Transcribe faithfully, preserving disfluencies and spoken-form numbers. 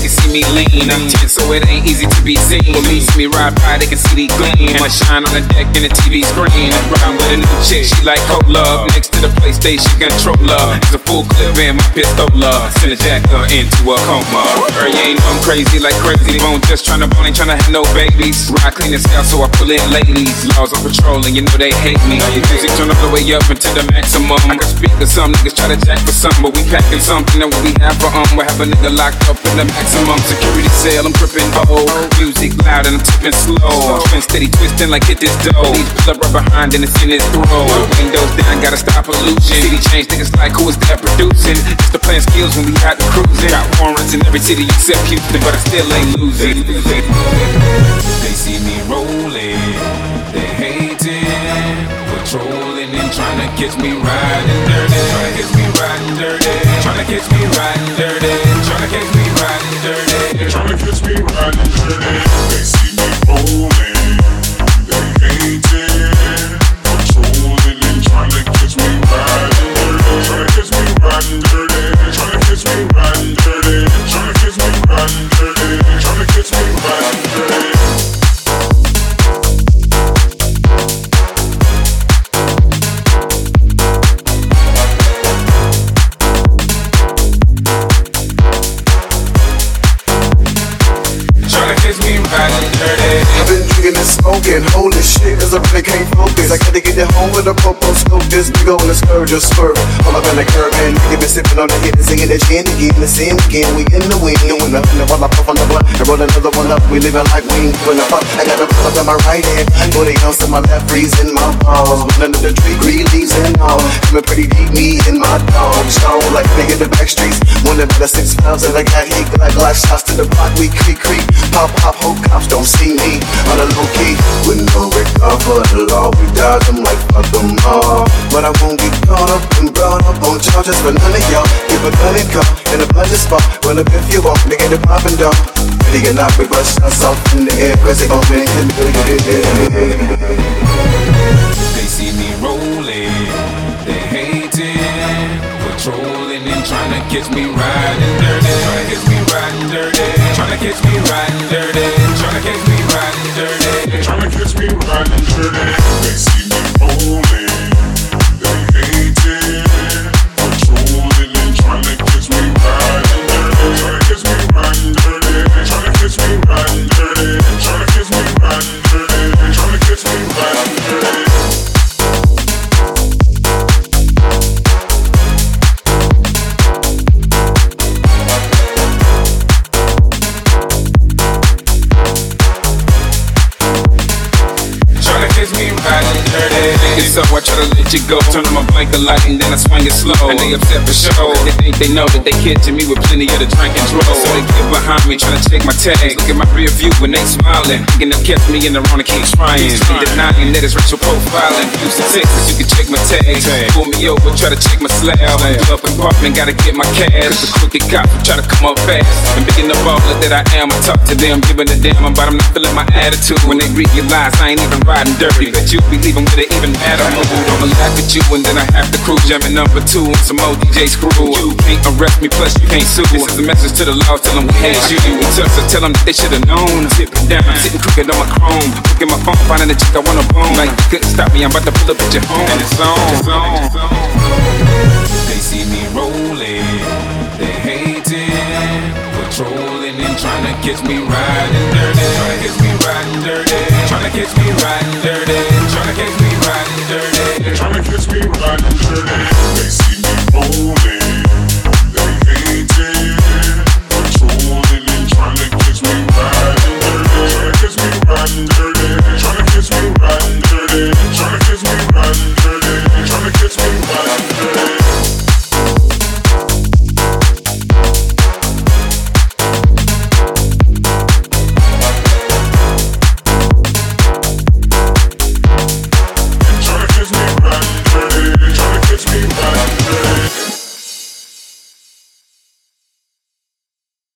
can see me lean. I'm ten, so it ain't easy to be seen. When me see me ride by, they can see the gleam. I shine on the deck in the T V screen. Ride with a new chick, she like cold love. Next to the PlayStation controller, it's a full clip in my pistola. Send a jacker into a coma. Girl, you ain't know I'm crazy like crazy bone. Just tryna bone, ain't tryna have no babies. Ride clean and scout, so I pull in ladies. Laws on patrol, and you know they hate me. Music turn all the way up into the maximum. I can speak of some niggas try to jack for some, but we packing something that we have for um. We have a nigga locked up in the maximum security cell. I'm tripping oh, music loud and I'm tipping slow. Been steady twisting like hit this dough. These pull up right behind and it's in his throat. Windows down, gotta stop pollution. City change niggas like who is that producing? It's the playing skills when we out and cruising. Got warrants in every city except Houston, but I still ain't losing. They see me rolling, they hating, patrolling and trying to catch me riding dirty. Trying to catch me riding dirty. Trying to catch me riding dirty. Trying to catch me riding dirty. Trying to catch me riding dirty. They see me rolling, they hating, patrolling and trying to catch me riding dirty. Trying to catch me riding dirty. Trying to catch me riding dirty. Trying to catch me riding dirty. Trying to catch me riding dirty. I've been drinking and smoking, holy shit, cause I really can't focus. I gotta get it home with a popo scope. This big ol' scourge just swerving. All up in the curb, man. Nigga been sipping on the hit and singing that shit again. The sin again, we in the wind. Doing nothing while I puff on the blunt and roll another one up. We living like we ain't doing a fuck. I got a pull up in my right hand, forty ounce in my left, freezing my balls. One under the tree, green leaves and all. Coming pretty deep, me and my dog. Strong like nigga in the back streets. One of the six pounds and I got hit like glass shots to the block. We creep, creep, pop, pop, hope cops don't see me. On a low key, with no regard for the law, we dodge them like fuck them all. But I won't get caught up and brought up on charges for none of y'all. Give a gun and call in a budget spot. Well, if you want, nigga, the poppin' dog. Ready or not, we bust shots off in the air, cause they gon' win in the air. They see me rolling, they hating, patrolling and trying to catch me riding dirty. Trying to catch me riding dirty. Trying to catch me riding dirty. Trying to catch me riding dirty. Trying to catch me riding dirty. They see me rolling, they hating, patrolling and trying to catch me riding dirty. Trying to catch me riding dirty. Trying to catch me riding dirty. Trying to catch me riding dirty. Trying to catch me riding dirty. So I try to let you go, turn on my blanket light and then I swing it slow. And they upset for sure. They think they know that they catching me with plenty of the drink and drove. So they get behind me trying to take my tags. Look at my rear view when they smiling, thinking they'll catch me in the wrong and keep trying. They denying that it's racial profiling. Houston, Texas, you can check my tags. Pull me over, try to check my slab. Pull up apartment, gotta get my cash. Cause the crooked cops try to come up fast. And big enough baller that I am, I talk to them, giving a damn about them not feeling my attitude. When they realize I ain't even riding dirty, but you be leaving with it even matter. I'ma laugh at you and then I have to crew. Jamming number two and some more D J screw. You can't arrest me, plus you can't sue. This is a message to the law, tell them we had you. We touch, so tell them that they should've known. Zipping down, I'm sitting crooked on my chrome. Look at my phone, finding a chick I wanna bone. Like you couldn't stop me, I'm about to pull up at your home. And it's on, it's on. They see me rolling, they hating, patrolling and trying to catch me riding dirty. Trying to catch me riding dirty. Trying to catch me riding dirty. Trying to catch me riding dirty. Trying to catch me riding dirty. They see me rolling, they hating, patrolling and trying to catch me riding dirty. Trying to catch me riding dirty. Trying to catch me riding dirty. Trying to catch me riding dirty.